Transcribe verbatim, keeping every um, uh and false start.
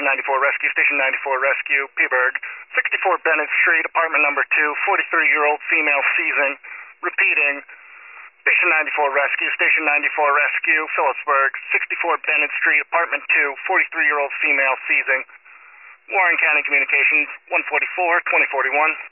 ninety-four Rescue, Station ninety-four Rescue, Peaburg, sixty-four Bennett Street, apartment number two, forty-three-year-old female seizing. Repeating, Station ninety-four Rescue, Station ninety-four Rescue, Phillipsburg, sixty-four Bennett Street, apartment two, forty-three-year-old female seizing. Warren County Communications, one forty-four, twenty forty-one.